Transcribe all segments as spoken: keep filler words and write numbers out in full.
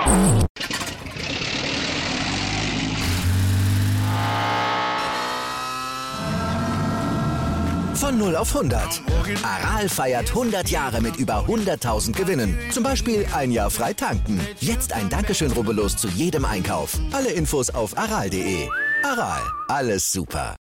Von null auf hundert. Aral feiert hundert Jahre mit über hunderttausend Gewinnen. Zum Beispiel ein Jahr frei tanken. Jetzt ein Dankeschön, rubbellos zu jedem Einkauf. Alle Infos auf aral punkt de. Aral, alles super.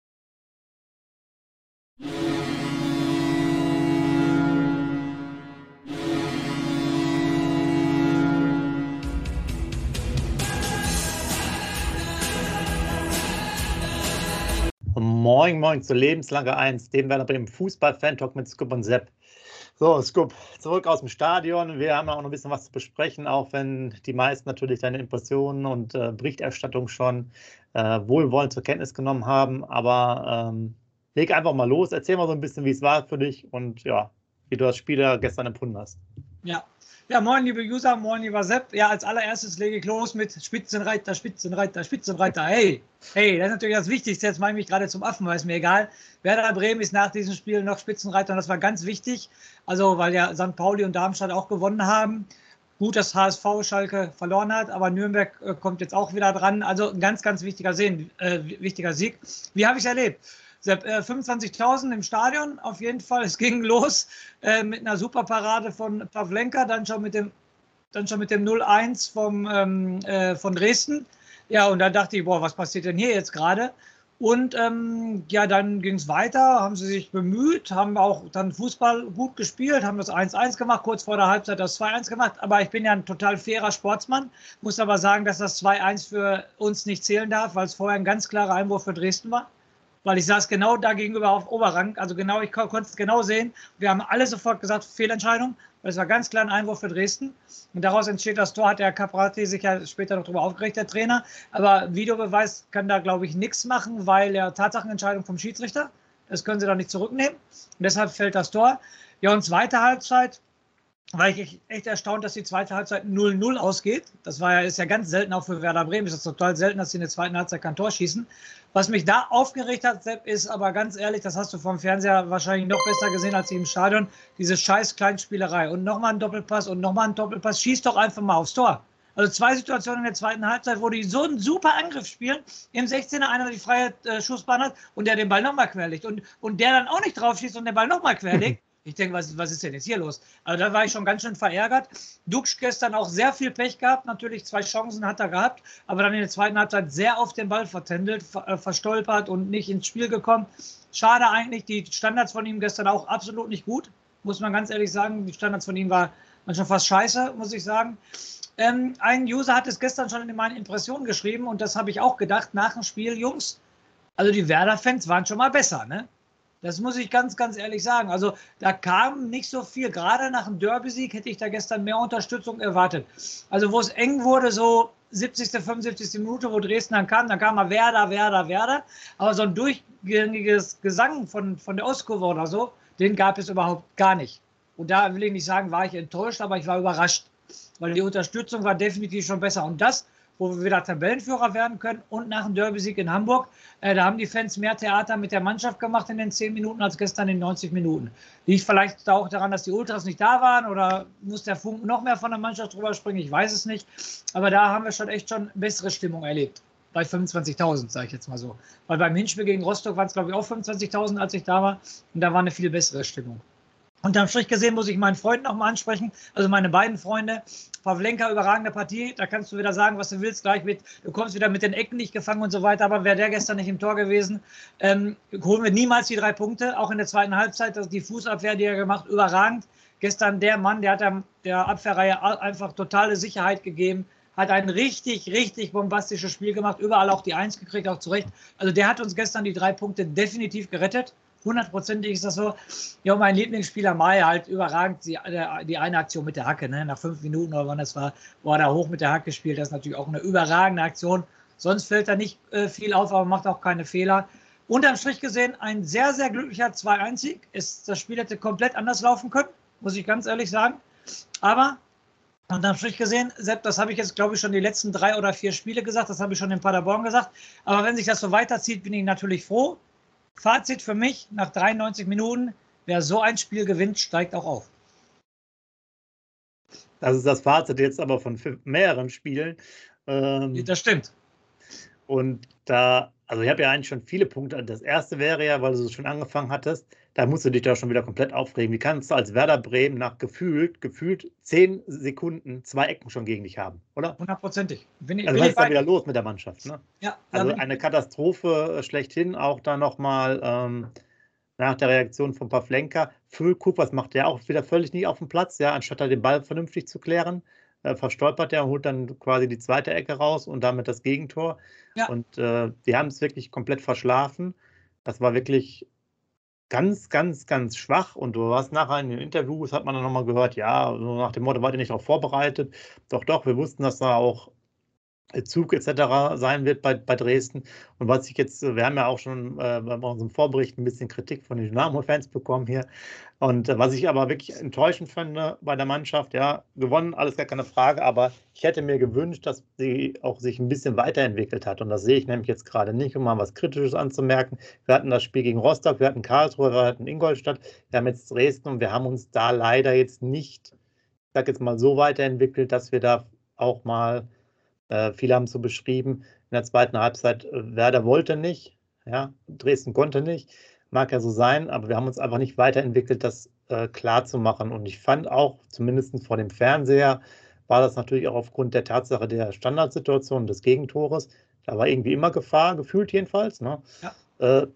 Moin, moin zu Lebenslange eins, dem Werder Bremen Fußball-Fan-Talk mit Scoop und Sepp. So, Scoop, zurück aus dem Stadion. Wir haben auch noch ein bisschen was zu besprechen, auch wenn die meisten natürlich deine Impressionen und äh, Berichterstattung schon äh, wohlwollend zur Kenntnis genommen haben. Aber ähm, leg einfach mal los, erzähl mal so ein bisschen, wie es war für dich und ja, wie du das Spiel da gestern empfunden hast. Ja. Ja, moin, liebe User, moin, lieber Sepp. Ja, als allererstes lege ich los mit Spitzenreiter, Spitzenreiter, Spitzenreiter. Hey, hey, das ist natürlich das Wichtigste. Jetzt mache ich mich gerade zum Affen, weil es mir egal. Werder Bremen ist nach diesem Spiel noch Spitzenreiter und das war ganz wichtig. Also, weil ja Sankt Pauli und Darmstadt auch gewonnen haben. Gut, dass H S V Schalke verloren hat, aber Nürnberg äh, kommt jetzt auch wieder dran. Also, ein ganz, ganz wichtiger, Sehen, äh, wichtiger Sieg. Wie habe ich es erlebt? fünfundzwanzigtausend im Stadion, auf jeden Fall. Es ging los äh, mit einer Superparade von Pavlenka, dann schon mit dem, dann schon mit dem null eins vom, ähm, äh, von Dresden. Ja, und da dachte ich, boah, was passiert denn hier jetzt gerade? Und ähm, ja, dann ging es weiter, haben sie sich bemüht, haben auch dann Fußball gut gespielt, haben das eins eins gemacht, kurz vor der Halbzeit das zwei eins gemacht. Aber ich bin ja ein total fairer Sportsmann, muss aber sagen, dass das zwei eins für uns nicht zählen darf, weil es vorher ein ganz klarer Einwurf für Dresden war. Weil ich saß genau da gegenüber auf Oberrang, also genau, ich konnte es genau sehen. Wir haben alle sofort gesagt, Fehlentscheidung, weil es war ganz klar ein Einwurf für Dresden. Und daraus entsteht das Tor, hat der Caprati sich ja später noch darüber aufgeregt, der Trainer. Aber Videobeweis kann da, glaube ich, nichts machen, weil der Tatsachenentscheidung vom Schiedsrichter, das können sie da nicht zurücknehmen. Und deshalb fällt das Tor. Ja, und zweite Halbzeit, war ich echt erstaunt, dass die zweite Halbzeit null null ausgeht. Das war ja, ist ja ganz selten auch für Werder Bremen. Es ist total selten, dass sie in der zweiten Halbzeit kein Tor schießen. Was mich da aufgeregt hat, Sepp, ist aber ganz ehrlich, das hast du vom Fernseher wahrscheinlich noch besser gesehen als im Stadion, diese scheiß Kleinspielerei. Und nochmal ein Doppelpass und nochmal ein Doppelpass. Schieß doch einfach mal aufs Tor. Also zwei Situationen in der zweiten Halbzeit, wo die so einen super Angriff spielen. Im sechzehner einer die freie äh, Schussbahn hat und der den Ball nochmal querlegt. Und, und der dann auch nicht drauf schießt und den Ball nochmal querlegt. Ich denke, was, was ist denn jetzt hier los? Also da war ich schon ganz schön verärgert. Duxch gestern auch sehr viel Pech gehabt. Natürlich zwei Chancen hat er gehabt, aber dann in der zweiten Halbzeit sehr auf den Ball vertändelt, ver, äh, verstolpert und nicht ins Spiel gekommen. Schade eigentlich. Die Standards von ihm gestern auch absolut nicht gut, muss man ganz ehrlich sagen. Die Standards von ihm waren manchmal fast scheiße, muss ich sagen. Ähm, ein User hat es gestern schon in meinen Impressionen geschrieben und das habe ich auch gedacht nach dem Spiel, Jungs. Also die Werder-Fans waren schon mal besser, ne? Das muss ich ganz, ganz ehrlich sagen. Also da kam nicht so viel. Gerade nach dem Derby-Sieg hätte ich da gestern mehr Unterstützung erwartet. Also wo es eng wurde, so siebzigste, fünfundsiebzigste Minute, wo Dresden dann kam, dann kam mal Werder, Werder, Werder. Aber so ein durchgängiges Gesang von, von der Ostkurve oder so, den gab es überhaupt gar nicht. Und da will ich nicht sagen, war ich enttäuscht, aber ich war überrascht. Weil die Unterstützung war definitiv schon besser. Und das, wo wir wieder Tabellenführer werden können und nach dem Derby-Sieg in Hamburg, äh, da haben die Fans mehr Theater mit der Mannschaft gemacht in den zehn Minuten als gestern in neunzig Minuten. Liegt vielleicht auch daran, dass die Ultras nicht da waren oder muss der Funken noch mehr von der Mannschaft drüber springen, ich weiß es nicht. Aber da haben wir schon echt schon bessere Stimmung erlebt. Bei fünfundzwanzigtausend, sage ich jetzt mal so. Weil beim Hinspiel gegen Rostock waren es, glaube ich, auch fünfundzwanzigtausend, als ich da war. Und da war eine viel bessere Stimmung. Unterm Strich gesehen muss ich meinen Freund noch mal ansprechen, also meine beiden Freunde. Pavlenka, überragende Partie, da kannst du wieder sagen, was du willst, gleich mit, du kommst wieder mit den Ecken nicht gefangen und so weiter, aber wäre der gestern nicht im Tor gewesen, ähm, holen wir niemals die drei Punkte, auch in der zweiten Halbzeit, die Fußabwehr, die er gemacht, überragend. Gestern der Mann, der hat der, der Abwehrreihe einfach totale Sicherheit gegeben, hat ein richtig, richtig bombastisches Spiel gemacht, überall auch die Eins gekriegt, auch zurecht. Also der hat uns gestern die drei Punkte definitiv gerettet. Hundertprozentig ist das so. Ja, und mein Lieblingsspieler Mai halt überragend die, die eine Aktion mit der Hacke, ne? Nach fünf Minuten oder wann das war, wo er da hoch mit der Hacke spielt. Das ist natürlich auch eine überragende Aktion. Sonst fällt da nicht äh, viel auf, aber macht auch keine Fehler. Unterm Strich gesehen ein sehr, sehr glücklicher zwei eins Sieg. Das Spiel hätte komplett anders laufen können, muss ich ganz ehrlich sagen. Aber unterm Strich gesehen, Sepp, das habe ich jetzt, glaube ich, schon die letzten drei oder vier Spiele gesagt. Das habe ich schon in Paderborn gesagt. Aber wenn sich das so weiterzieht, bin ich natürlich froh. Fazit für mich, nach dreiundneunzig Minuten, wer so ein Spiel gewinnt, steigt auch auf. Das ist das Fazit jetzt aber von mehreren Spielen. Ähm, das stimmt. Und da, also ich habe ja eigentlich schon viele Punkte. Das erste wäre ja, weil du so schon angefangen hattest, da musst du dich da schon wieder komplett aufregen. Wie kannst du als Werder Bremen nach gefühlt, gefühlt zehn Sekunden zwei Ecken schon gegen dich haben, oder? Hundertprozentig. Also was ist da wieder los mit der Mannschaft? Ne? Ja, also eine Katastrophe schlechthin, auch da nochmal ähm, nach der Reaktion von Pavlenka. Füllkrug, was macht der auch wieder völlig nicht auf dem Platz, ja, anstatt da den Ball vernünftig zu klären, äh, verstolpert er und holt dann quasi die zweite Ecke raus und damit das Gegentor. Ja. Und äh, die haben es wirklich komplett verschlafen. Das war wirklich ganz, ganz, ganz schwach. Und du hast nachher in den Interviews, hat man dann nochmal gehört, ja, so nach dem Motto, wart ihr nicht darauf vorbereitet? Doch, doch, wir wussten, dass da auch Zug et cetera sein wird bei, bei Dresden. Und was ich jetzt, wir haben ja auch schon äh, bei unserem Vorbericht ein bisschen Kritik von den Dynamo-Fans bekommen hier. Und äh, was ich aber wirklich enttäuschend finde bei der Mannschaft, ja, gewonnen, alles gar keine Frage, aber ich hätte mir gewünscht, dass sie auch sich ein bisschen weiterentwickelt hat. Und das sehe ich nämlich jetzt gerade nicht, um mal was Kritisches anzumerken. Wir hatten das Spiel gegen Rostock, wir hatten Karlsruhe, wir hatten Ingolstadt, wir haben jetzt Dresden und wir haben uns da leider jetzt nicht, ich sage jetzt mal, so weiterentwickelt, dass wir da auch mal Äh, viele haben es so beschrieben, in der zweiten Halbzeit, äh, Werder wollte nicht, ja, Dresden konnte nicht, mag ja so sein, aber wir haben uns einfach nicht weiterentwickelt, das äh, klar zu machen. Und ich fand auch, zumindest vor dem Fernseher, war das natürlich auch aufgrund der Tatsache der Standardsituation des Gegentores, da war irgendwie immer Gefahr, gefühlt jedenfalls, ne? Ja. Äh,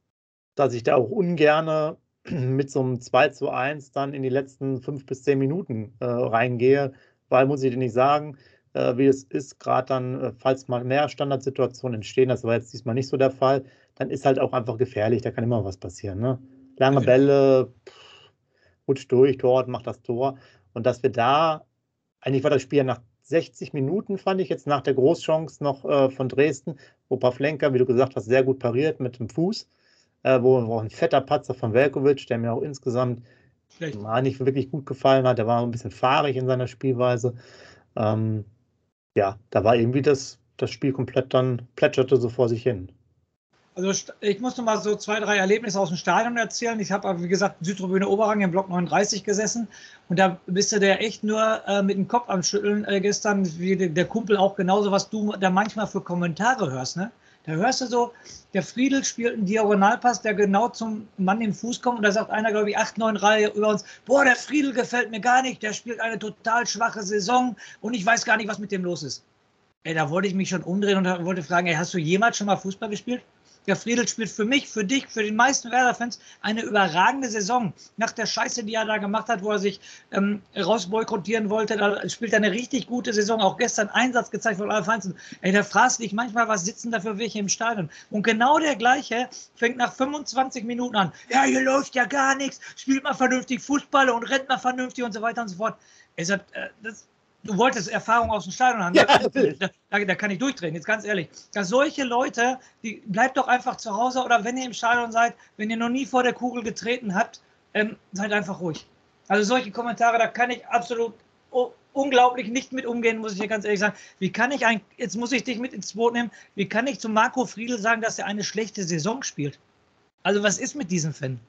dass ich da auch ungerne mit so einem zwei zu eins dann in die letzten fünf bis zehn Minuten äh, reingehe, weil, muss ich dir nicht sagen, wie es ist, gerade dann, falls mal mehr Standardsituationen entstehen, das war jetzt diesmal nicht so der Fall, dann ist halt auch einfach gefährlich, da kann immer was passieren. Ne? Lange Bälle, pff, rutscht durch, Tor, macht das Tor. Und dass wir da, eigentlich war das Spiel nach sechzig Minuten, fand ich, jetzt nach der Großchance noch äh, von Dresden, wo Pavlenka, wie du gesagt hast, sehr gut pariert mit dem Fuß, äh, wo, wo ein fetter Patzer von Veljković, der mir auch insgesamt mal nicht wirklich gut gefallen hat, der war ein bisschen fahrig in seiner Spielweise. Ähm, Ja, da war irgendwie das, das Spiel komplett dann, plätscherte so vor sich hin. Also ich muss noch mal so zwei, drei Erlebnisse aus dem Stadion erzählen. Ich habe, wie gesagt, Südtribüne Oberrang im Block neununddreißig gesessen und da bist du der echt nur äh, mit dem Kopf am Schütteln äh, gestern, wie der, der Kumpel auch genauso, was du da manchmal für Kommentare hörst, ne? Da hörst du so, der Friedl spielt einen Diagonalpass, der genau zum Mann im Fuß kommt und da sagt einer, glaube ich, acht, neun Reihe über uns, boah, der Friedl gefällt mir gar nicht, der spielt eine total schwache Saison und ich weiß gar nicht, was mit dem los ist. Ey, da wollte ich mich schon umdrehen und wollte fragen, ey, hast du jemals schon mal Fußball gespielt? Der Friedl spielt für mich, für dich, für die meisten Werder-Fans eine überragende Saison. Nach der Scheiße, die er da gemacht hat, wo er sich ähm, rausboykottieren wollte, da spielt er eine richtig gute Saison. Auch gestern Einsatz gezeigt von Ralf Heinzen. Ey, da fragst du dich manchmal, was sitzen da für welche im Stadion? Und genau der Gleiche fängt nach fünfundzwanzig Minuten an. Ja, hier läuft ja gar nichts. Spielt mal vernünftig Fußball und rennt mal vernünftig und so weiter und so fort. Er sagt, äh, das... Du wolltest Erfahrung aus dem Stadion haben. Ja, da, da, da kann ich durchdrehen, jetzt ganz ehrlich. Dass solche Leute, die bleibt doch einfach zu Hause oder wenn ihr im Stadion seid, wenn ihr noch nie vor der Kugel getreten habt, ähm, seid einfach ruhig. Also solche Kommentare, da kann ich absolut oh, unglaublich nicht mit umgehen, muss ich dir ganz ehrlich sagen. Wie kann ich ein, jetzt muss ich dich mit ins Boot nehmen, wie kann ich zu Marco Friedl sagen, dass er eine schlechte Saison spielt? Also was ist mit diesem Fan?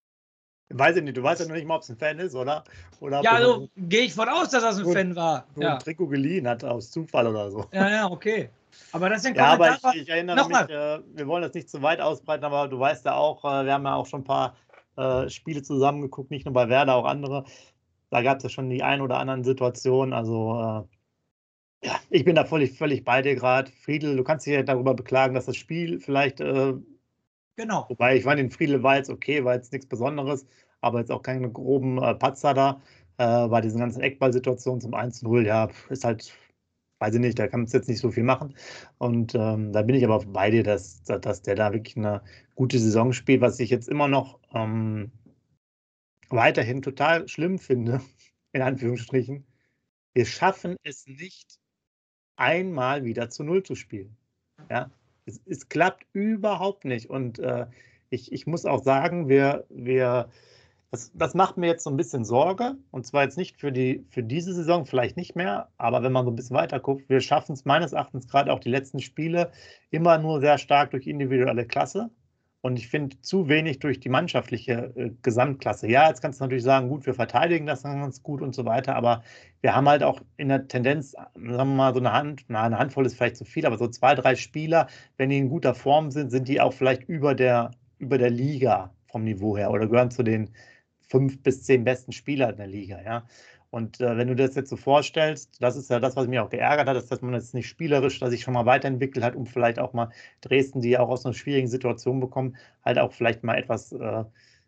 Weiß ich nicht, du weißt ja noch nicht mal, ob es ein Fan ist, oder? oder ja, also gehe ich von aus, dass das ein nur, Fan war. Nur ja. ein Trikot geliehen hat, aus Zufall oder so. Ja, ja, okay. Aber das sind ja, aber ich, ich erinnere mich, äh, wir wollen das nicht zu weit ausbreiten, aber du weißt ja auch, äh, wir haben ja auch schon ein paar äh, Spiele zusammengeguckt, nicht nur bei Werder, auch andere. Da gab es ja schon die ein oder anderen Situationen, also äh, ja, ich bin da völlig, völlig bei dir gerade. Friedl, du kannst dich ja darüber beklagen, dass das Spiel vielleicht äh, Genau. Wobei, ich fand, den Friedl war jetzt okay, war jetzt nichts Besonderes, aber jetzt auch keine groben äh, Patzer da. Äh, bei diesen ganzen Eckballsituationen zum eins zu null, ja, ist halt, weiß ich nicht, da kann man jetzt nicht so viel machen. Und ähm, da bin ich aber bei dir, dass, dass der da wirklich eine gute Saison spielt, was ich jetzt immer noch ähm, weiterhin total schlimm finde, in Anführungsstrichen. Wir schaffen es nicht, einmal wieder zu Null zu spielen. Ja. Es, es klappt überhaupt nicht. Und äh, ich, ich muss auch sagen, wir, wir, das, das macht mir jetzt so ein bisschen Sorge. Und zwar jetzt nicht für, die, für diese Saison, vielleicht nicht mehr, aber wenn man so ein bisschen weiter guckt, wir schaffen es meines Erachtens gerade auch die letzten Spiele immer nur sehr stark durch individuelle Klasse. Und ich finde zu wenig durch die mannschaftliche äh, Gesamtklasse. Ja, jetzt kannst du natürlich sagen, gut, wir verteidigen das dann ganz gut und so weiter, aber wir haben halt auch in der Tendenz, sagen wir mal, so eine Hand, na, eine Handvoll ist vielleicht zu viel, aber so zwei, drei Spieler, wenn die in guter Form sind, sind die auch vielleicht über der, über der Liga vom Niveau her oder gehören zu den fünf bis zehn besten Spielern in der Liga, ja. Und äh, wenn du das jetzt so vorstellst, das ist ja das, was mich auch geärgert hat, ist, dass man jetzt nicht spielerisch, dass sich schon mal weiterentwickelt hat, um vielleicht auch mal Dresden, die ja auch aus einer schwierigen Situation bekommen, halt auch vielleicht mal etwas äh,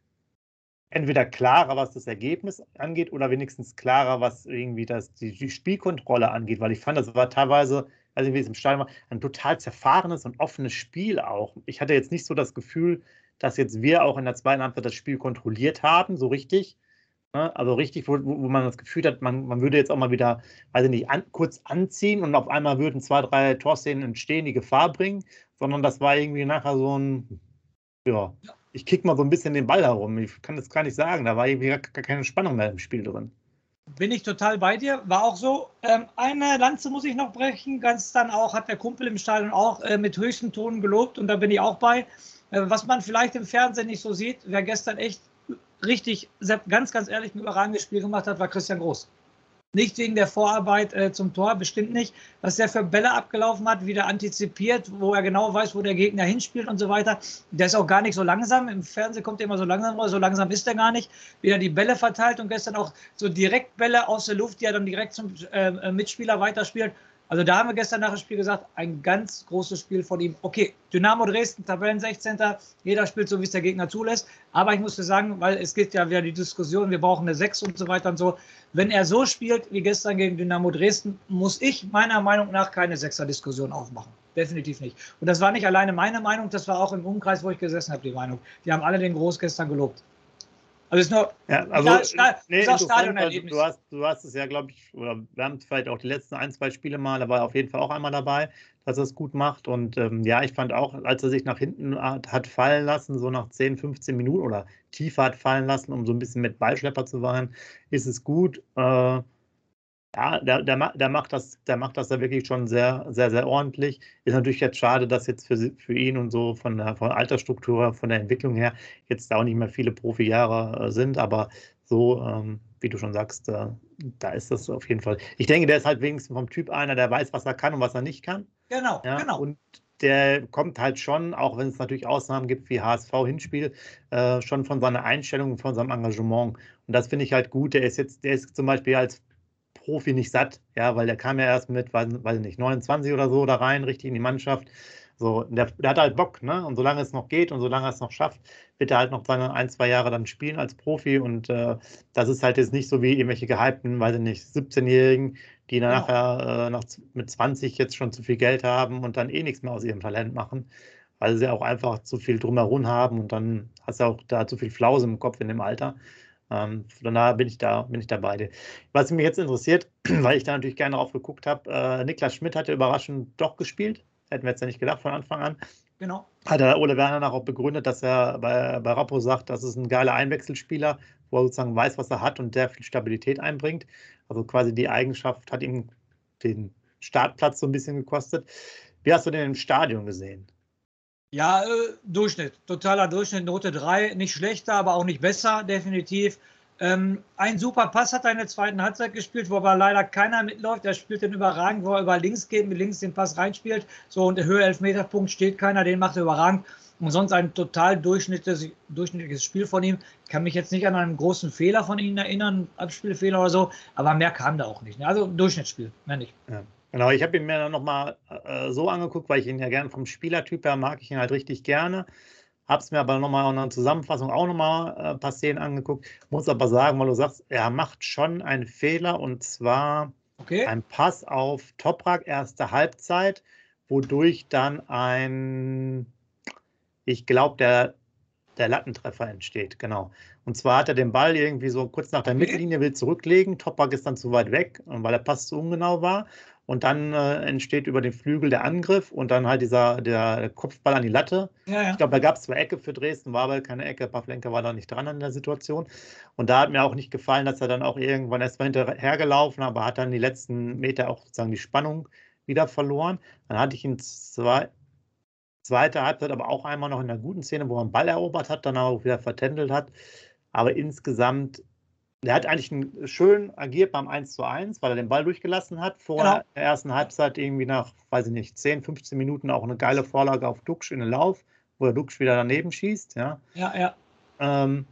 entweder klarer, was das Ergebnis angeht, oder wenigstens klarer, was irgendwie das, die, die Spielkontrolle angeht, weil ich fand, das war teilweise, also wie es im Stadion war, ein total zerfahrenes und offenes Spiel auch. Ich hatte jetzt nicht so das Gefühl, dass jetzt wir auch in der zweiten Halbzeit das Spiel kontrolliert haben, so richtig. Also richtig, wo, wo man das Gefühl hat, man, man würde jetzt auch mal wieder, weiß ich nicht, an, kurz anziehen und auf einmal würden zwei, drei Torszenen entstehen, die Gefahr bringen, sondern das war irgendwie nachher so ein, ja, ich kick mal so ein bisschen den Ball herum. Ich kann das gar nicht sagen, da war irgendwie gar, gar keine Spannung mehr im Spiel drin. Bin ich total bei dir, war auch so. Ähm, eine Lanze muss ich noch brechen, ganz dann auch, hat der Kumpel im Stadion auch äh, mit höchsten Tonen gelobt und da bin ich auch bei. Äh, was man vielleicht im Fernsehen nicht so sieht, wer gestern echt richtig, ganz, ganz ehrlich, ein überragendes Spiel gemacht hat, war Christian Groß. Nicht wegen der Vorarbeit äh, zum Tor, bestimmt nicht. Was der für Bälle abgelaufen hat, wie der antizipiert, wo er genau weiß, wo der Gegner hinspielt und so weiter. Der ist auch gar nicht so langsam. Im Fernsehen kommt er immer so langsam raus. So langsam ist er gar nicht. Wie er die Bälle verteilt und gestern auch so direkt Bälle aus der Luft, die er dann direkt zum äh, Mitspieler weiterspielt. Also da haben wir gestern nach dem Spiel gesagt, ein ganz großes Spiel von ihm. Okay, Dynamo Dresden, Tabellensechzehnter, jeder spielt so, wie es der Gegner zulässt. Aber ich musste sagen, weil es gibt ja wieder die Diskussion, wir brauchen eine sechs und so weiter und so. Wenn er so spielt wie gestern gegen Dynamo Dresden, muss ich meiner Meinung nach keine Sechser-Diskussion aufmachen. Definitiv nicht. Und das war nicht alleine meine Meinung, das war auch im Umkreis, wo ich gesessen habe, die Meinung. Die haben alle den Groß gestern gelobt. Also ist nur ja, also, Sta nee, ist auch Stadionerlebnis. Du hast, du hast es ja, glaube ich, oder wir haben vielleicht auch die letzten ein, zwei Spiele mal, da war er auf jeden Fall auch einmal dabei, dass er es gut macht. Und ähm, ja, ich fand auch, als er sich nach hinten hat, hat fallen lassen, so nach zehn, fünfzehn Minuten oder tiefer hat fallen lassen, um so ein bisschen mit Ballschlepper zu sein, ist es gut. Äh, Ja, der, der, der, macht das, der macht das da wirklich schon sehr, sehr, sehr ordentlich. Ist natürlich jetzt schade, dass jetzt für, für ihn und so von der, von der Altersstruktur, von der Entwicklung her jetzt da auch nicht mehr viele Profijahre äh, sind, aber so, ähm, wie du schon sagst, äh, da ist das auf jeden Fall. Ich denke, der ist halt wenigstens vom Typ einer, der weiß, was er kann und was er nicht kann. Genau, ja, genau. Und der kommt halt schon, auch wenn es natürlich Ausnahmen gibt wie H S V-Hinspiel, äh, schon von seiner Einstellung und von seinem Engagement. Und das finde ich halt gut. Der ist jetzt, der ist zum Beispiel als Profi nicht satt, ja, weil der kam ja erst mit, weiß, weiß nicht, neunundzwanzig oder so da rein, richtig in die Mannschaft. So, der, der hat halt Bock, ne? Und solange es noch geht und solange er es noch schafft, wird er halt noch seine ein, zwei Jahre dann spielen als Profi. Und äh, das ist halt jetzt nicht so wie irgendwelche gehypten, weiß ich nicht, siebzehnjährigen, die dann genau. nachher äh, noch mit zwanzig jetzt schon zu viel Geld haben und dann eh nichts mehr aus ihrem Talent machen, weil sie auch einfach zu viel drumherum haben und dann hast du auch da zu viel Flause im Kopf in dem Alter. Ähm, von daher bin ich da, bin ich da bei dir. Was mich jetzt interessiert, weil ich da natürlich gerne drauf geguckt habe, äh, Niklas Schmidt hat ja überraschend doch gespielt. Hätten wir jetzt ja nicht gedacht von Anfang an. Genau. Hat der Ole Werner danach auch begründet, dass er bei, bei Rappo sagt, das ist ein geiler Einwechselspieler, wo er sozusagen weiß, was er hat und der viel Stabilität einbringt. Also quasi die Eigenschaft hat ihm den Startplatz so ein bisschen gekostet. Wie hast du den im Stadion gesehen? Ja, äh, Durchschnitt, totaler Durchschnitt, Note drei, nicht schlechter, aber auch nicht besser, definitiv. Ähm, ein super Pass hat er in der zweiten Halbzeit gespielt, wo aber leider keiner mitläuft. Er spielt den überragend, wo er über links geht, mit links den Pass reinspielt. So, und der Höhe Elfmeterpunkt steht keiner, den macht er überragend. Und sonst ein total durchschnittliches, durchschnittliches Spiel von ihm. Ich kann mich jetzt nicht an einen großen Fehler von ihm erinnern, Abspielfehler oder so, aber mehr kam da auch nicht. Ne? Also Durchschnittsspiel, mehr nicht. Ja. Genau, ich habe ihn mir dann nochmal äh, so angeguckt, weil ich ihn ja gerne vom Spielertyp her mag, ich ihn halt richtig gerne. Habe es mir aber nochmal in einer Zusammenfassung auch nochmal äh, ein paar Szenen angeguckt. Muss aber sagen, weil du sagst, er macht schon einen Fehler und zwar okay. ein Pass auf Toprak, erste Halbzeit, wodurch dann ein, ich glaube, der, der Lattentreffer entsteht, genau. Und zwar hat er den Ball irgendwie so kurz nach der okay. Mittellinie, will zurücklegen, Toprak ist dann zu weit weg, weil der Pass zu ungenau war. Und dann äh, entsteht über den Flügel der Angriff und dann halt dieser der Kopfball an die Latte. Ja, ja. Ich glaube, da gab es zwei Ecke für Dresden, war aber keine Ecke. Pavlenka war da nicht dran an der Situation. Und da hat mir auch nicht gefallen, dass er dann auch irgendwann erst mal hinterhergelaufen, aber hat dann die letzten Meter auch sozusagen die Spannung wieder verloren. Dann hatte ich ihn zwei, Zweite Halbzeit aber auch einmal noch in einer guten Szene, wo er einen Ball erobert hat, dann auch wieder vertändelt hat. Aber insgesamt, der hat eigentlich ein, schön agiert beim eins zu eins, weil er den Ball durchgelassen hat. Vor Genau. der ersten Halbzeit irgendwie nach, weiß ich nicht, zehn, fünfzehn Minuten auch eine geile Vorlage auf Duksch in den Lauf, wo der Duksch wieder daneben schießt. Ja, Ja, ja. ähm,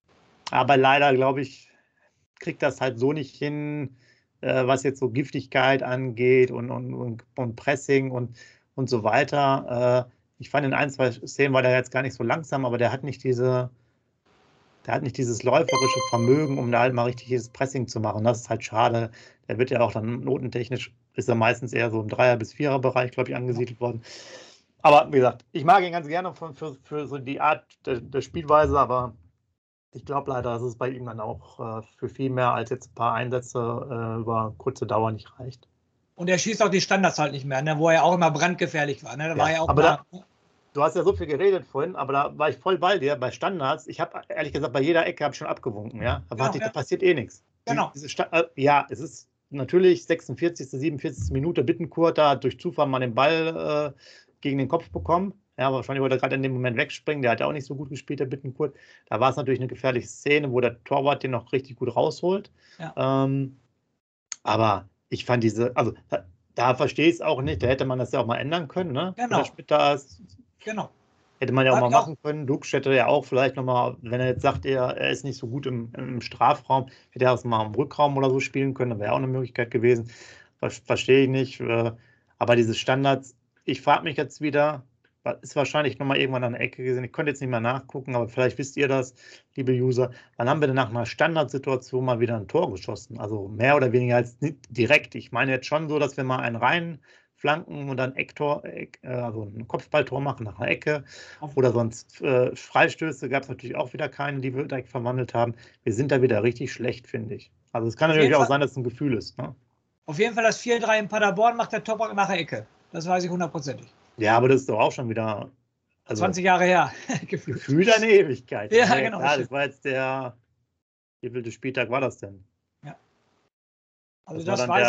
aber leider, glaube ich, kriegt das halt so nicht hin, äh, was jetzt so Giftigkeit angeht und, und, und, und Pressing und, und so weiter. Äh, ich fand in ein, zwei Szenen war der jetzt gar nicht so langsam, aber der hat nicht diese, der hat nicht dieses läuferische Vermögen, um da halt mal richtig dieses Pressing zu machen. Das ist halt schade. Der wird ja auch dann notentechnisch, ist er meistens eher so im Dreier- bis Vierer-Bereich, glaube ich, angesiedelt worden. Aber wie gesagt, ich mag ihn ganz gerne für, für, für so die Art der, der Spielweise, aber ich glaube leider, dass es bei ihm dann auch äh, für viel mehr als jetzt ein paar Einsätze äh, über kurze Dauer nicht reicht. Und er schießt auch die Standards halt nicht mehr, ne? Wo er ja auch immer brandgefährlich war. Ne? Da Ja, war ja auch aber mal, da, du hast ja so viel geredet vorhin, aber da war ich voll bei dir. Bei Standards, ich habe ehrlich gesagt bei jeder Ecke habe ich schon abgewunken. Ja? Da, Genau, ich, ja. da passiert eh nichts. Genau. Diese Sta- äh, ja, es ist natürlich sechsundvierzigste, siebenundvierzigste Minute Bittencourt, da hat durch Zufall mal den Ball äh, gegen den Kopf bekommen. Ja, wahrscheinlich wollte er gerade in dem Moment wegspringen. Der hat ja auch nicht so gut gespielt, der Bittencourt. Da war es natürlich eine gefährliche Szene, wo der Torwart den noch richtig gut rausholt. Ja. Ähm, aber ich fand diese, also da, da verstehe ich es auch nicht. Da hätte man das ja auch mal ändern können. Ne? Genau. Da ist, Genau. hätte man ja auch Hab mal ich machen auch. können. Dux hätte ja auch vielleicht nochmal, wenn er jetzt sagt, er, er ist nicht so gut im, im Strafraum, hätte er das mal im Rückraum oder so spielen können. Das wäre auch eine Möglichkeit gewesen. Ver Verstehe ich nicht. Aber diese Standards, ich frage mich jetzt wieder, ist wahrscheinlich nochmal irgendwann an der Ecke gesehen. Ich konnte jetzt nicht mehr nachgucken, aber vielleicht wisst ihr das, liebe User. Wann haben wir denn nach einer Standardsituation mal wieder ein Tor geschossen? Also mehr oder weniger als nicht direkt. Ich meine jetzt schon so, dass wir mal einen rein flanken und dann Ecktor, Eck, also ein Kopfballtor machen nach einer Ecke. Oder sonst äh, Freistöße gab es natürlich auch wieder keine, die wir direkt verwandelt haben. Wir sind da wieder richtig schlecht, finde ich. Also es kann natürlich auch sein, dass es ein Gefühl ist. Ne? Auf jeden Fall das vier drei in Paderborn macht der Toprak nach der Ecke. Das weiß ich hundertprozentig. Ja, aber das ist doch auch schon wieder also zwanzig Jahre her. gefühlt. Gefühlt eine Ewigkeit. Ja, ja, genau. Klar, das war jetzt der, wie vielte Spieltag war das denn? Ja. Also das, das war dann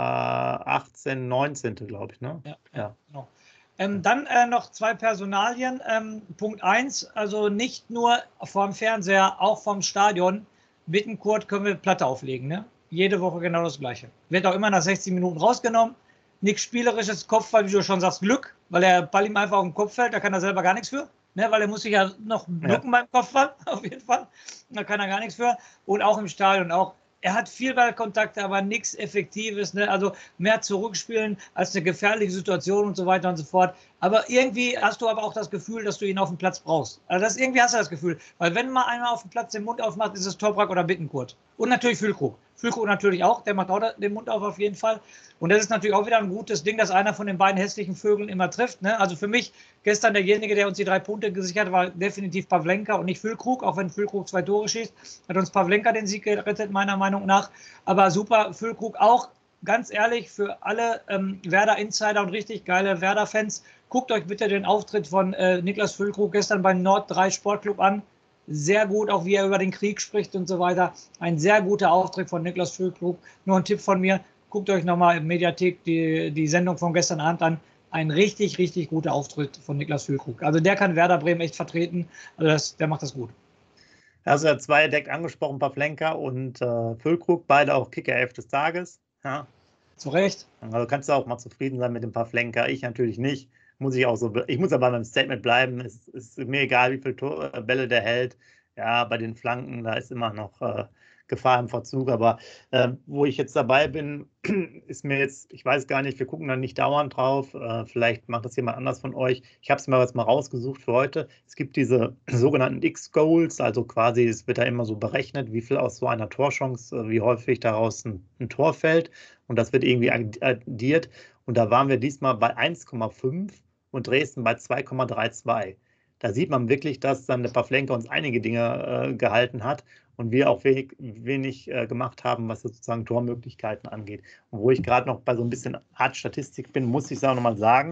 der achtzehnte, neunzehnte glaube ich, ne? Ja, ja. Genau. Ähm, dann äh, noch zwei Personalien. Ähm, Punkt eins, also nicht nur vorm Fernseher, auch vom Stadion. Bittencourt können wir Platte auflegen, ne? Jede Woche genau das Gleiche. Wird auch immer nach sechzig Minuten rausgenommen. Nichts spielerisches, Kopfball, wie du schon sagst, Glück, weil der Ball ihm einfach auf den Kopf fällt, da kann er selber gar nichts für, ne, weil er muss sich ja noch bücken ja. beim Kopfball, auf jeden Fall, da kann er gar nichts für. Und auch im Stadion, auch, er hat viel Ballkontakte, aber nichts Effektives, ne, also mehr zurückspielen als eine gefährliche Situation und so weiter und so fort. Aber irgendwie hast du aber auch das Gefühl, dass du ihn auf dem Platz brauchst. Also das, irgendwie hast du das Gefühl, weil wenn mal einer auf dem Platz den Mund aufmacht, ist es Toprak oder Bittencourt. Und natürlich Füllkrug. Füllkrug natürlich auch, der macht auch den Mund auf auf jeden Fall. Und das ist natürlich auch wieder ein gutes Ding, dass einer von den beiden hässlichen Vögeln immer trifft. Ne? Also für mich gestern derjenige, der uns die drei Punkte gesichert hat, war definitiv Pawlenka und nicht Füllkrug, auch wenn Füllkrug zwei Tore schießt. Hat uns Pawlenka den Sieg gerettet, meiner Meinung nach. Aber super, Füllkrug auch, ganz ehrlich, für alle ähm, Werder-Insider und richtig geile Werder-Fans, guckt euch bitte den Auftritt von äh, Niklas Füllkrug gestern beim Nord drei Sportclub an. Sehr gut, auch wie er über den Krieg spricht und so weiter. Ein sehr guter Auftritt von Niklas Füllkrug. Nur ein Tipp von mir, guckt euch nochmal im Mediathek die, die Sendung von gestern Abend an. Ein richtig, richtig guter Auftritt von Niklas Füllkrug. Also der kann Werder Bremen echt vertreten. Also das, der macht das gut. Also ja zwei direkt angesprochen, Pawlenka und äh, Füllkrug, beide auch Kicker-Elf des Tages. Ja. Zu Recht. Also kannst du auch mal zufrieden sein mit dem Pawlenka. Ich natürlich nicht. Muss ich auch so, ich muss aber beim Statement bleiben. Es ist mir egal, wie viele Tor, äh, Bälle der hält. Ja, bei den Flanken, da ist immer noch äh, Gefahr im Verzug. Aber äh, wo ich jetzt dabei bin, ist mir jetzt, ich weiß gar nicht, wir gucken da nicht dauernd drauf. Äh, vielleicht macht das jemand anders von euch. Ich habe es mir jetzt mal rausgesucht für heute. Es gibt diese sogenannten X-Goals, also quasi, es wird da immer so berechnet, wie viel aus so einer Torchance, äh, wie häufig daraus ein, ein Tor fällt. Und das wird irgendwie addiert. Und da waren wir diesmal bei eins Komma fünf und Dresden bei zwei Komma zweiunddreißig. Da sieht man wirklich, dass dann der Pawlenka uns einige Dinge äh, gehalten hat und wir auch wenig, wenig äh, gemacht haben, was sozusagen Tormöglichkeiten angeht. Und wo ich gerade noch bei so ein bisschen Art Statistik bin, muss ich es auch nochmal sagen,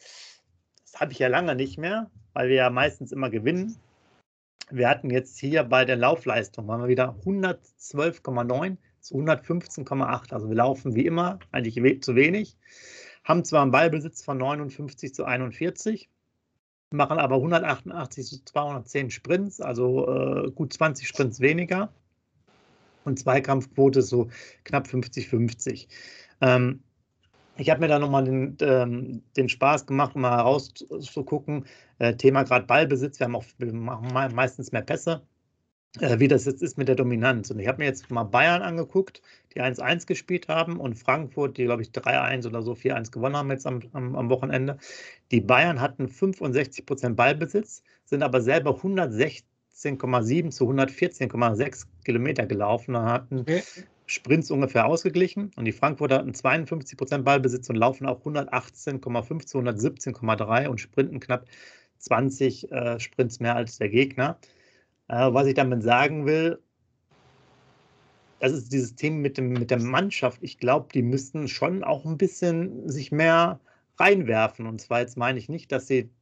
das habe ich ja lange nicht mehr, weil wir ja meistens immer gewinnen. Wir hatten jetzt hier bei der Laufleistung, waren wir wieder hundertzwölf Komma neun zu hundertfünfzehn Komma acht. Also wir laufen wie immer eigentlich zu wenig. Haben zwar einen Ballbesitz von neunundfünfzig zu einundvierzig, machen aber hundertachtundachtzig zu zweihundertzehn Sprints, also äh, gut zwanzig Sprints weniger. Und Zweikampfquote ist so knapp fünfzig fünfzig. Ähm, ich habe mir da nochmal den, ähm, den Spaß gemacht, mal herauszugucken. Äh, Thema gerade Ballbesitz. Wir haben auch wir machen meistens mehr Pässe, äh, wie das jetzt ist mit der Dominanz. Und ich habe mir jetzt mal Bayern angeguckt, die eins eins gespielt haben, und Frankfurt, die, glaube ich, drei eins oder so vier eins gewonnen haben jetzt am, am, am Wochenende. Die Bayern hatten fünfundsechzig Prozent Ballbesitz, sind aber selber hundertsechzehn Komma sieben zu hundertvierzehn Komma sechs Kilometer gelaufen und hatten okay. Sprints ungefähr ausgeglichen. Und die Frankfurter hatten zweiundfünfzig Prozent Ballbesitz und laufen auch hundertachtzehn Komma fünf zu hundertsiebzehn Komma drei und sprinten knapp zwanzig äh, Sprints mehr als der Gegner. Äh, was ich damit sagen will, das ist dieses Thema mit, dem, mit der Mannschaft. Ich glaube, die müssten schon auch ein bisschen sich mehr reinwerfen. Und zwar jetzt meine ich nicht, dass sie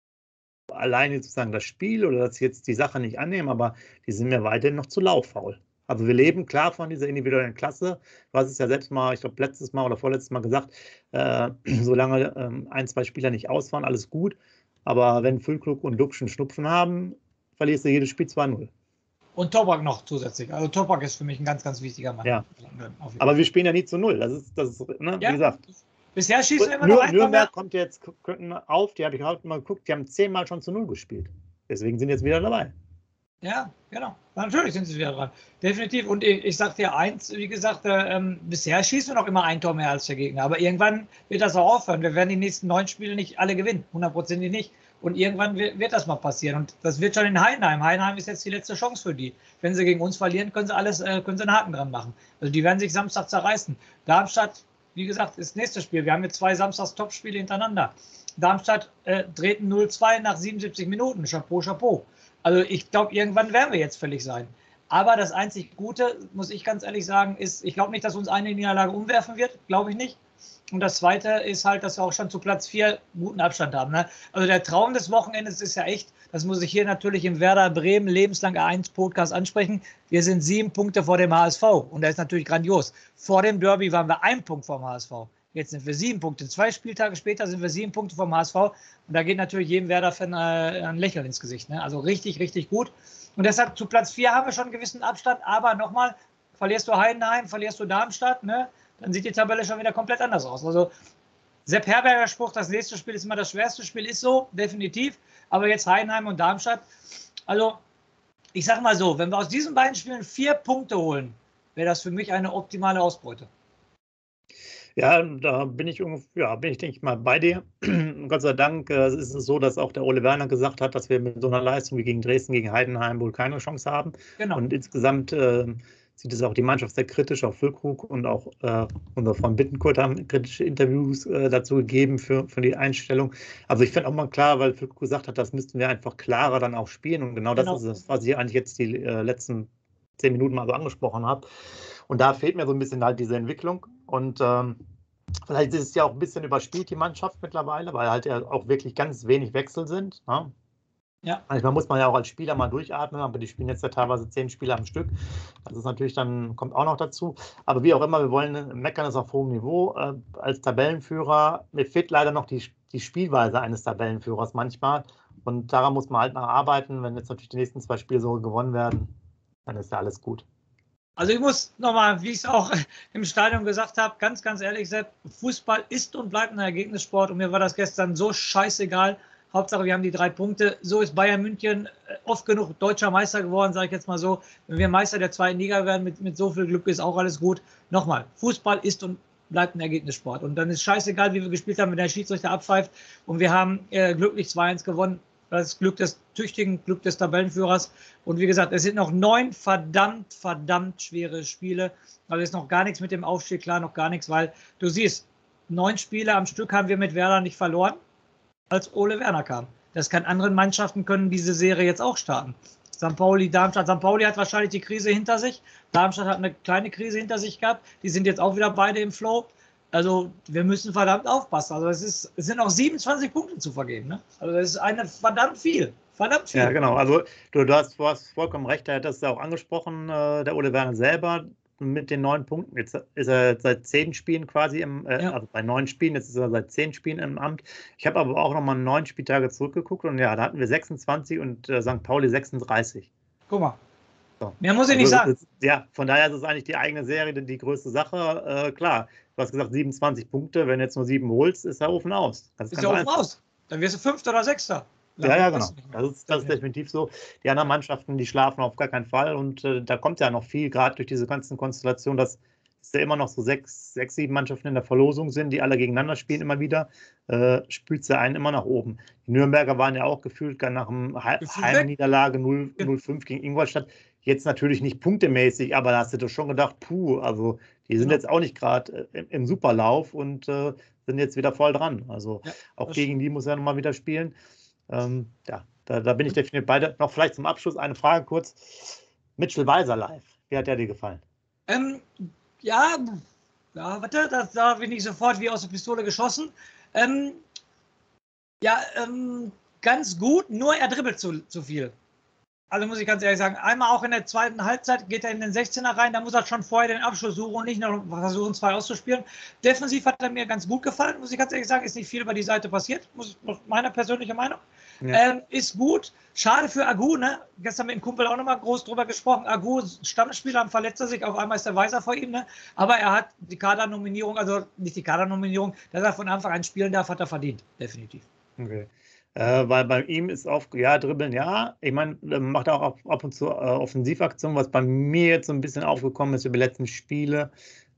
alleine sozusagen das Spiel oder dass sie jetzt die Sache nicht annehmen, aber die sind mir weiterhin noch zu lauffaul. Also wir leben klar von dieser individuellen Klasse. Du hast es ja selbst mal, ich glaube letztes Mal oder vorletztes Mal gesagt, äh, solange ähm, ein, zwei Spieler nicht ausfahren, alles gut. Aber wenn Füllkrug und Duxch einen Schnupfen haben, verlierst du jedes Spiel zwei null. Und Toprak noch zusätzlich. Also Toprak ist für mich ein ganz, ganz wichtiger Mann. Ja. Aber wir spielen ja nie zu null. Das ist, das ist ne, ja. wie gesagt. Bisher schießen wir immer Nür noch ein Nürnberg kommt jetzt auf, die habe ich heute mal geguckt, die haben zehnmal schon zu null gespielt. Deswegen sind jetzt wieder dabei. Ja, genau. Natürlich sind sie wieder dran. Definitiv. Und ich, ich sage dir eins, wie gesagt, äh, bisher schießen wir noch immer ein Tor mehr als der Gegner. Aber irgendwann wird das auch aufhören. Wir werden die nächsten neun Spiele nicht alle gewinnen. hundertprozentig nicht. Und irgendwann wird, wird das mal passieren. Und das wird schon in Heidenheim. Heidenheim ist jetzt die letzte Chance für die. Wenn sie gegen uns verlieren, können sie alles, äh, können sie einen Haken dran machen. Also die werden sich Samstag zerreißen. Darmstadt, wie gesagt, ist das nächste Spiel. Wir haben jetzt zwei Samstags-Top-Spiele hintereinander. Darmstadt äh, dreht null zwei nach siebenundsiebzig Minuten. Chapeau, Chapeau. Also ich glaube, irgendwann werden wir jetzt fällig sein. Aber das einzig Gute, muss ich ganz ehrlich sagen, ist, ich glaube nicht, dass uns eine Niederlage umwerfen wird. Glaube ich nicht. Und das Zweite ist halt, dass wir auch schon zu Platz vier guten Abstand haben. Ne? Also der Traum des Wochenendes ist ja echt, das muss ich hier natürlich im Werder Bremen lebenslang A eins Podcast ansprechen. Wir sind sieben Punkte vor dem H S V und das ist natürlich grandios. Vor dem Derby waren wir ein Punkt vom H S V. Jetzt sind wir sieben Punkte. Zwei Spieltage später sind wir sieben Punkte vom H S V. Und da geht natürlich jedem Werder-Fan äh, ein Lächeln ins Gesicht. Ne? Also richtig, richtig gut. Und deshalb zu Platz vier haben wir schon einen gewissen Abstand. Aber nochmal, verlierst du Heidenheim, verlierst du Darmstadt, ne? Dann sieht die Tabelle schon wieder komplett anders aus. Also Sepp Herberger Spruch, das nächste Spiel ist immer das schwerste Spiel, ist so, definitiv. Aber jetzt Heidenheim und Darmstadt. Also ich sage mal so, wenn wir aus diesen beiden Spielen vier Punkte holen, wäre das für mich eine optimale Ausbeute. Ja, da bin ich ungefähr, ja, bin ich, denke ich mal, bei dir. Gott sei Dank äh, ist es so, dass auch der Ole Werner gesagt hat, dass wir mit so einer Leistung wie gegen Dresden, gegen Heidenheim wohl keine Chance haben. Genau. Und insgesamt äh, sieht es auch die Mannschaft sehr kritisch auf Füllkrug und auch äh, unser Freund Bittencourt haben kritische Interviews äh, dazu gegeben für, für die Einstellung. Also ich finde auch mal klar, weil Füllkrug gesagt hat, das müssten wir einfach klarer dann auch spielen. Und genau, genau. das ist es, was ich eigentlich jetzt die äh, letzten zehn Minuten mal so angesprochen habe. Und da fehlt mir so ein bisschen halt diese Entwicklung. Und ähm, vielleicht ist es ja auch ein bisschen überspielt, die Mannschaft mittlerweile, weil halt ja auch wirklich ganz wenig Wechsel sind. Ne? Ja. Manchmal muss man ja auch als Spieler mal durchatmen, aber die spielen jetzt ja teilweise zehn Spieler am Stück. Das ist natürlich dann, kommt auch noch dazu. Aber wie auch immer, wir wollen meckern, ist auf hohem Niveau. Äh, als Tabellenführer, mir fehlt leider noch die, die Spielweise eines Tabellenführers manchmal. Und daran muss man halt noch arbeiten. Wenn jetzt natürlich die nächsten zwei Spiele so gewonnen werden, dann ist ja alles gut. Also ich muss nochmal, wie ich es auch im Stadion gesagt habe, ganz, ganz ehrlich, Sepp, Fußball ist und bleibt ein Ergebnissport. Und mir war das gestern so scheißegal. Hauptsache, wir haben die drei Punkte. So ist Bayern München oft genug deutscher Meister geworden, sage ich jetzt mal so. Wenn wir Meister der zweiten Liga werden, mit, mit so viel Glück ist auch alles gut. Nochmal, Fußball ist und bleibt ein Ergebnissport. Und dann ist scheißegal, wie wir gespielt haben, wenn der Schiedsrichter abpfeift. Und wir haben äh, glücklich zwei eins gewonnen. Das ist Glück des Tüchtigen, Glück des Tabellenführers. Und wie gesagt, es sind noch neun verdammt, verdammt schwere Spiele. Also ist noch gar nichts mit dem Aufstieg, klar, noch gar nichts, weil du siehst, neun Spiele am Stück haben wir mit Werder nicht verloren, als Ole Werner kam. Das kann anderen Mannschaften können diese Serie jetzt auch starten. Sankt Pauli, Darmstadt. Sankt Pauli hat wahrscheinlich die Krise hinter sich. Darmstadt hat eine kleine Krise hinter sich gehabt. Die sind jetzt auch wieder beide im Flow. Also wir müssen verdammt aufpassen. Also es, ist, es sind noch siebenundzwanzig Punkte zu vergeben. Ne? Also das ist eine verdammt viel. Verdammt viel. Ja, genau. Also du, du, hast, du hast vollkommen recht. Er hat das ja auch angesprochen, äh, der Ole Werner selber. mit den neun Punkten. Jetzt ist er seit zehn Spielen quasi im, äh, ja. also bei neun Spielen, jetzt ist er seit zehn Spielen im Amt. Ich habe aber auch nochmal neun Spieltage zurückgeguckt und ja, da hatten wir sechsundzwanzig und äh, Sankt Pauli sechsunddreißig. Guck mal. So. Mehr muss ich also, nicht sagen. Ist, ja, von daher ist es eigentlich die eigene Serie die, die größte Sache. Äh, klar, du hast gesagt siebenundzwanzig Punkte, wenn du jetzt nur sieben holst, ist der Ofen aus. Das ist der Ofen aus. Dann wirst du Fünfter oder Sechster. Ja, ja, genau. Das ist, das ist definitiv so. Die anderen Mannschaften, die schlafen auf gar keinen Fall und äh, da kommt ja noch viel, gerade durch diese ganzen Konstellationen, dass es ja immer noch so sechs, sechs, sieben Mannschaften in der Verlosung sind, die alle gegeneinander spielen immer wieder, äh, spült sie einen immer nach oben. Die Nürnberger waren ja auch gefühlt nach einem Heimniederlage null fünf gegen Ingolstadt. Jetzt natürlich nicht punktemäßig, aber da hast du doch schon gedacht, puh, also die sind genau. jetzt auch nicht gerade im, im Superlauf und äh, sind jetzt wieder voll dran. Also ja, auch gegen stimmt. Die muss er nochmal wieder spielen. Ähm, ja, da, da bin ich definitiv beide. Noch vielleicht zum Abschluss eine Frage kurz. Mitchell Weiser live. Wie hat der dir gefallen? Ähm, ja, ja, warte, da, da bin ich sofort wie aus der Pistole geschossen. Ähm, ja, ähm, ganz gut, nur er dribbelt zu, zu viel. Also muss ich ganz ehrlich sagen, einmal auch in der zweiten Halbzeit geht er in den sechzehner rein, da muss er schon vorher den Abschluss suchen und nicht noch versuchen, zwei auszuspielen. Defensiv hat er mir ganz gut gefallen, muss ich ganz ehrlich sagen, ist nicht viel über die Seite passiert, muss meine persönliche Meinung. Ja. Ähm, ist gut, schade für Agu, ne? Gestern mit dem Kumpel auch nochmal groß drüber gesprochen. Agu, Stammspieler, verletzt er sich, auf einmal ist der Weiser vor ihm, ne? Aber er hat die Kadernominierung, also nicht die Kadernominierung, dass er von Anfang an spielen darf, hat er verdient, definitiv. Okay. Äh, weil bei ihm ist auf, ja, dribbeln, ja. Ich meine, macht er auch ab, ab und zu äh, Offensivaktionen, was bei mir jetzt so ein bisschen aufgekommen ist über die letzten Spiele.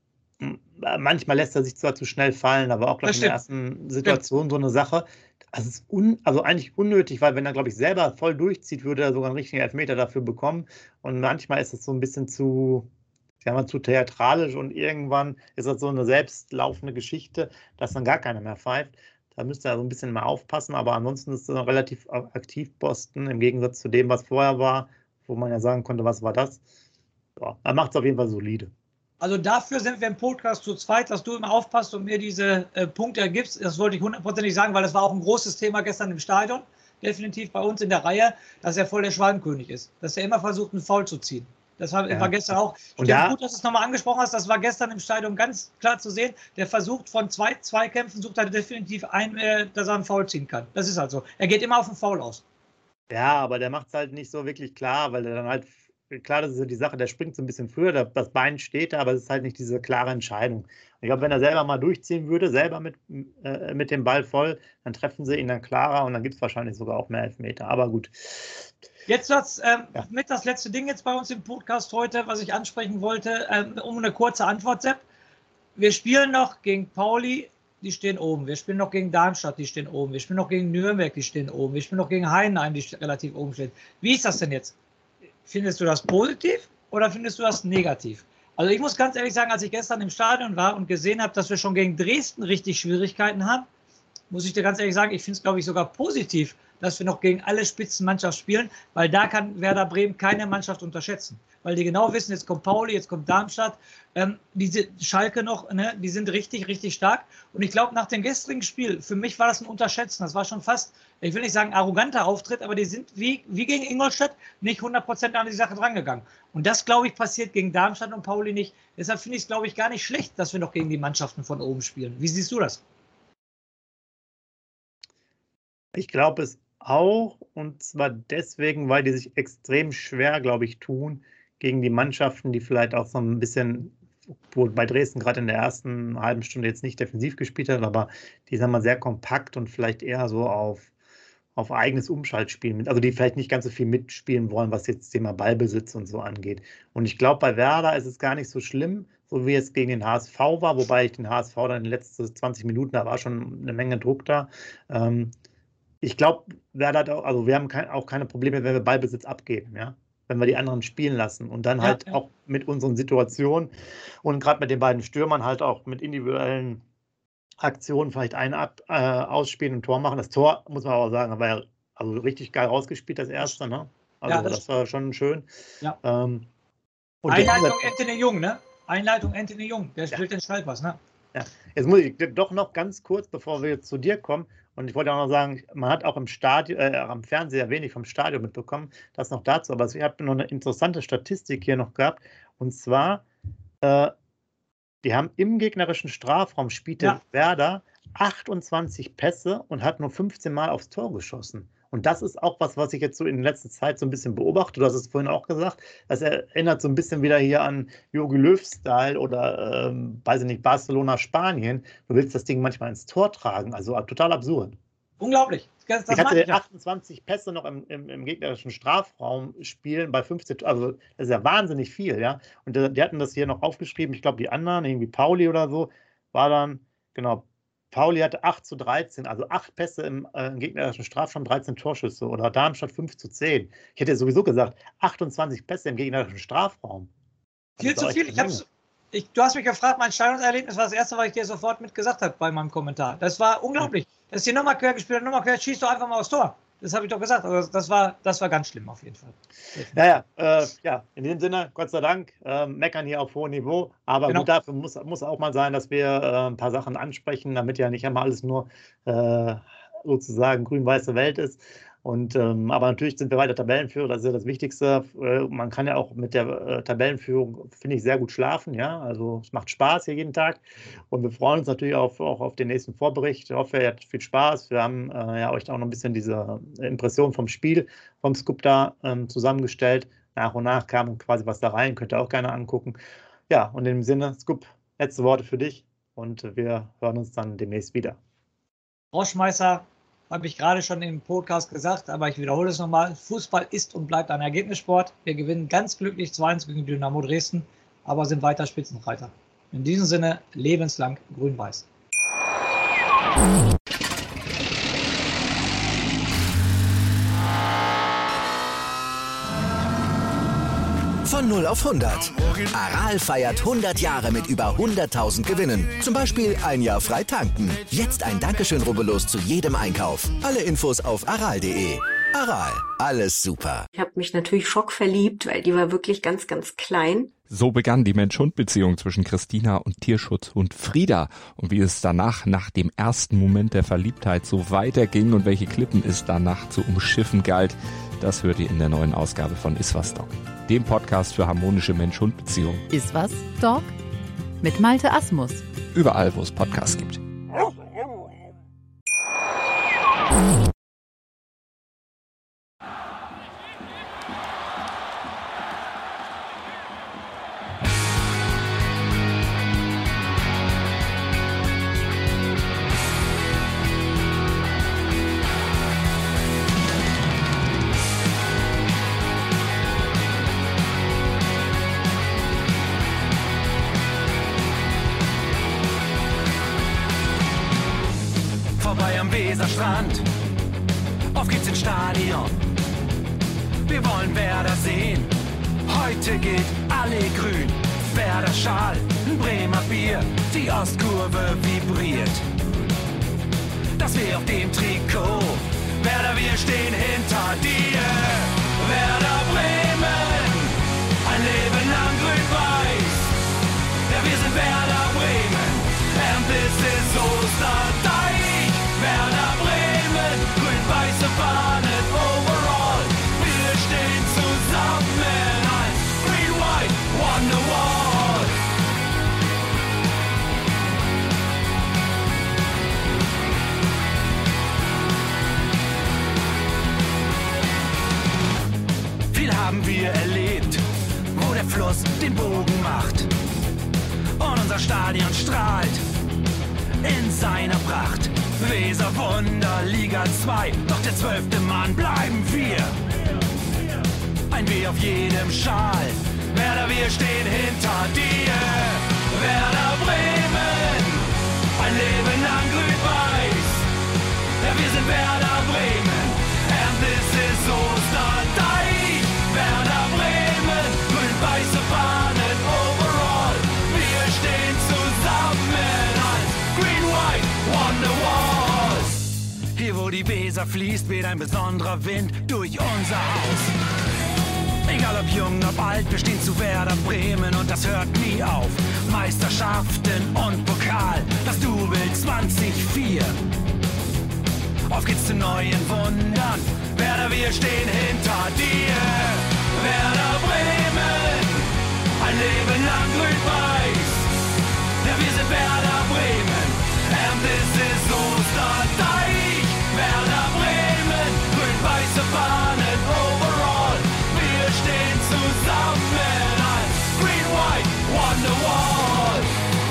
Manchmal lässt er sich zwar zu schnell fallen, aber auch glaub, in der ersten Situation so eine Sache. Also, es ist un, also eigentlich unnötig, weil wenn er, glaube ich, selber voll durchzieht, würde er sogar einen richtigen Elfmeter dafür bekommen. Und manchmal ist es so ein bisschen zu, sagen wir, zu theatralisch und irgendwann ist das so eine selbstlaufende Geschichte, dass dann gar keiner mehr pfeift. Da müsste er so ein bisschen mehr aufpassen, aber ansonsten ist er relativ aktiv, Boston, im Gegensatz zu dem, was vorher war, wo man ja sagen konnte, was war das. Ja, er macht es auf jeden Fall solide. Also dafür sind wir im Podcast zu zweit, dass du immer aufpasst und mir diese äh, Punkte ergibst. Das wollte ich hundertprozentig sagen, weil das war auch ein großes Thema gestern im Stadion. Definitiv bei uns in der Reihe, dass er voll der Schwalbenkönig ist. Dass er immer versucht, einen Foul zu ziehen. Das war, ja. war gestern auch. Und ja, gut, dass du es nochmal angesprochen hast. Das war gestern im Stadion ganz klar zu sehen. Der versucht von zwei Zweikämpfen, sucht er definitiv ein, äh, dass er einen Foul ziehen kann. Das ist halt so. Er geht immer auf den Foul aus. Ja, aber der macht es halt nicht so wirklich klar, weil er dann halt, klar, das ist ja die Sache, der springt so ein bisschen früher, das Bein steht da, aber es ist halt nicht diese klare Entscheidung. Und ich glaube, wenn er selber mal durchziehen würde, selber mit, äh, mit dem Ball voll, dann treffen sie ihn dann klarer und dann gibt es wahrscheinlich sogar auch mehr Elfmeter. Aber gut. Jetzt das ähm, ja. mit das letzte Ding jetzt bei uns im Podcast heute, was ich ansprechen wollte, ähm, um eine kurze Antwort, Sepp. Wir spielen noch gegen Pauli, die stehen oben. Wir spielen noch gegen Darmstadt, die stehen oben. Wir spielen noch gegen Nürnberg, die stehen oben. Wir spielen noch gegen Heidenheim, die relativ oben stehen. Wie ist das denn jetzt? Findest du das positiv oder findest du das negativ? Also ich muss ganz ehrlich sagen, als ich gestern im Stadion war und gesehen habe, dass wir schon gegen Dresden richtig Schwierigkeiten haben, muss ich dir ganz ehrlich sagen, ich finde es, glaube ich, sogar positiv, dass wir noch gegen alle Spitzenmannschaften spielen, weil da kann Werder Bremen keine Mannschaft unterschätzen. Weil die genau wissen, jetzt kommt Pauli, jetzt kommt Darmstadt, ähm, diese Schalke noch, ne, die sind richtig, richtig stark. Und ich glaube, nach dem gestrigen Spiel, für mich war das ein Unterschätzen. Das war schon fast, ich will nicht sagen arroganter Auftritt, aber die sind wie, wie gegen Ingolstadt nicht hundert Prozent an die Sache drangegangen. Und das, glaube ich, passiert gegen Darmstadt und Pauli nicht. Deshalb finde ich es, glaube ich, gar nicht schlecht, dass wir noch gegen die Mannschaften von oben spielen. Wie siehst du das? Ich glaube es auch, und zwar deswegen, weil die sich extrem schwer, glaube ich, tun gegen die Mannschaften, die vielleicht auch so ein bisschen, wo bei Dresden gerade in der ersten halben Stunde jetzt nicht defensiv gespielt hat, aber die, sagen wir mal, sehr kompakt und vielleicht eher so auf, auf eigenes Umschaltspiel mit, also die vielleicht nicht ganz so viel mitspielen wollen, was jetzt das Thema Ballbesitz und so angeht. Und ich glaube, bei Werder ist es gar nicht so schlimm, so wie es gegen den H S V war, wobei ich den H S V dann in den letzten zwanzig Minuten, da war schon eine Menge Druck da. Ähm, Ich glaube, also wir haben kein, auch keine Probleme, wenn wir Ballbesitz abgeben, ja, wenn wir die anderen spielen lassen und dann ja, halt ja. auch mit unseren Situationen und gerade mit den beiden Stürmern halt auch mit individuellen Aktionen vielleicht einen ab, äh, ausspielen und Tor machen. Das Tor, muss man aber sagen, war ja also richtig geil rausgespielt, das erste, ne? Also ja, das, das war schon schön. Ja. Ähm, und Einleitung Anthony Jung, ne? Einleitung Anthony Jung, der spielt ja. den Schallpass, ne? Ja, jetzt muss ich doch noch ganz kurz, bevor wir jetzt zu dir kommen, und ich wollte auch noch sagen, man hat auch im Stadion, äh, am Fernseher wenig vom Stadion mitbekommen, das noch dazu, aber ich habe noch eine interessante Statistik hier noch gehabt, und zwar Äh, die haben im gegnerischen Strafraum, spielte Ja. Werder achtundzwanzig Pässe und hat nur fünfzehn Mal aufs Tor geschossen. Und das ist auch was, was ich jetzt so in letzter Zeit so ein bisschen beobachte. Du hast es vorhin auch gesagt. Das erinnert so ein bisschen wieder hier an Jogi Löw-Style oder, ähm, weiß ich nicht, Barcelona, Spanien. Du willst das Ding manchmal ins Tor tragen. Also total absurd. Unglaublich. Das, das ich hatte meine ich ja. achtundzwanzig Pässe noch im, im, im gegnerischen Strafraum spielen bei fünfzehn. Also das ist ja wahnsinnig viel, ja. Und die, die hatten das hier noch aufgeschrieben. Ich glaube, die anderen, irgendwie Pauli oder so, war dann, genau, Pauli hatte acht zu dreizehn, also acht Pässe im, äh, im gegnerischen Strafraum, dreizehn Torschüsse. Oder Darmstadt fünf zu zehn. Ich hätte sowieso gesagt, achtundzwanzig Pässe im gegnerischen Strafraum. Das Viel ist zu doch viel. echt Ich eine hab's, ich, du hast mich gefragt, mein Stadionerlebnis war das erste, was ich dir sofort mit gesagt habe bei meinem Kommentar. Das war unglaublich. Das ist die Nummer quer gespielt, Nummer quer, schießt doch einfach mal aufs Tor. Das habe ich doch gesagt. Also das, war, das war ganz schlimm auf jeden Fall. Ja, ja, äh, ja, in dem Sinne, Gott sei Dank, äh, meckern hier auf hohem Niveau. Aber Genau. gut, dafür muss, muss auch mal sein, dass wir äh, ein paar Sachen ansprechen, damit ja nicht immer alles nur äh, sozusagen grün-weiße Welt ist. Und, ähm, aber natürlich sind wir weiter Tabellenführer, das ist ja das Wichtigste. Äh, man kann ja auch mit der äh, Tabellenführung, finde ich, sehr gut schlafen. Ja? Also es macht Spaß hier jeden Tag. Und wir freuen uns natürlich auf, auch auf den nächsten Vorbericht. Ich hoffe, ihr hattet viel Spaß. Wir haben äh, ja euch auch noch ein bisschen diese Impression vom Spiel vom Scoop da ähm, zusammengestellt. Nach und nach kam quasi was da rein, könnt ihr auch gerne angucken. Ja, und in dem Sinne, Scoop, letzte Worte für dich. Und wir hören uns dann demnächst wieder. Rauschmeißer, habe ich gerade schon im Podcast gesagt, aber ich wiederhole es nochmal. Fußball ist und bleibt ein Ergebnissport. Wir gewinnen ganz glücklich zwei eins gegen Dynamo Dresden, aber sind weiter Spitzenreiter. In diesem Sinne, lebenslang grün-weiß. Von null auf hundert. Aral feiert hundert Jahre mit über hunderttausend Gewinnen. Zum Beispiel ein Jahr frei tanken. Jetzt ein Dankeschön, rubbellos zu jedem Einkauf. Alle Infos auf aral punkt de. Aral, alles super. Ich habe mich natürlich schockverliebt, weil die war wirklich ganz, ganz klein. So begann die Mensch-Hund-Beziehung zwischen Christina und Tierschutzhund Frieda. Und wie es danach, nach dem ersten Moment der Verliebtheit, so weiterging und welche Klippen es danach zu umschiffen galt, das hört ihr in der neuen Ausgabe von Iswas Dog, dem Podcast für harmonische Mensch-Hund-Beziehungen. Iswas Dog mit Malte Asmus. Überall, wo es Podcasts gibt. Vorbei am Weserstrand, auf geht's ins Stadion. Wir wollen Werder sehen, heute geht alle grün. Werder Schal, ein Bremer Bier, die Ostkurve vibriert. Das wir auf dem Trikot, Werder, wir stehen hinter dir. Werder Bremen, ein Leben lang grün-weiß. Ja, wir sind Werder Bremen, and this is Osterdeich. Werder Bremen, grün-weiße Fahnen overall. Wir stehen zusammen als Green White Wonderwall. Viel haben wir erlebt, wo der Fluss den Bogen macht. Und unser Stadion strahlt in seiner Pracht. Weser Wunder, Liga zwei, doch der zwölfte Mann bleiben wir. Ein W auf jedem Schal, Werder, wir stehen hinter dir. Werder Bremen, ein Leben lang grün-weiß. Ja, wir sind Werder Bremen, and this is Osterdeich. Werder Bremen, grün-weiße Fahnen overall. Wir stehen zusammen als Green White Wonderwall. Hier wo die Weser fließt, weht ein besonderer Wind durch unser Haus. Egal ob jung, ob alt, wir stehen zu Werder Bremen und das hört nie auf. Meisterschaften und Pokal, das Double zwanzig vier. Auf geht's zu neuen Wundern, Werder, wir stehen hinter dir. Werder Bremen, ein Leben lang grün-weiß. Ja, wir sind Werder Bremen, and this is Osterdeich. Werder Bremen, grün-weiße Fahnen overall. Wir stehen zusammen als Green-White Wonderwall.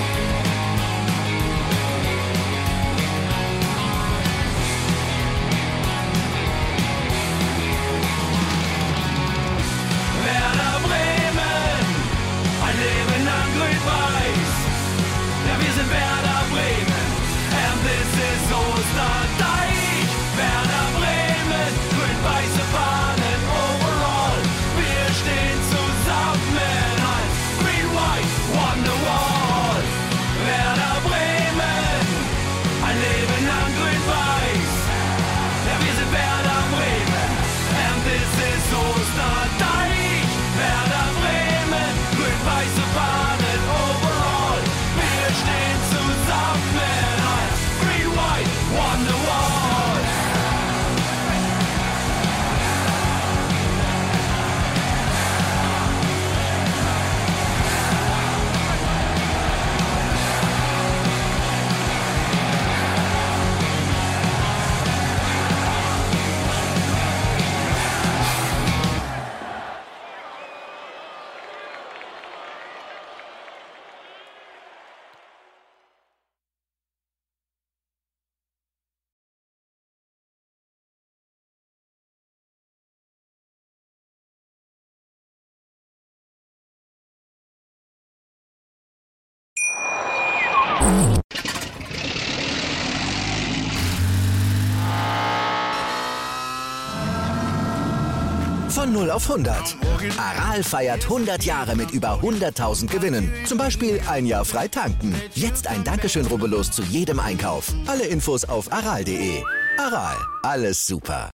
Werder Bremen, ein Leben lang grün-weiß. Ja, wir sind Werder Bremen, and this is Osterdeich. Werder Bremen, grün-weiße Fahnen overall. Wir stehen zusammen als Green-White Wonderwall. Werder Bremen, ein Leben lang grün-weiß. Ja, wir sind Werder Bremen, and this is Osterdeich. Werder Bremen, grün-weiße Fahnen overall. Wir stehen zusammen als Green-White Wonderwall. Von null auf hundert. Aral feiert hundert Jahre mit über hunderttausend Gewinnen. Zum Beispiel ein Jahr frei tanken. Jetzt ein Dankeschön, rubbellos zu jedem Einkauf. Alle Infos auf aral punkt de. Aral, alles super.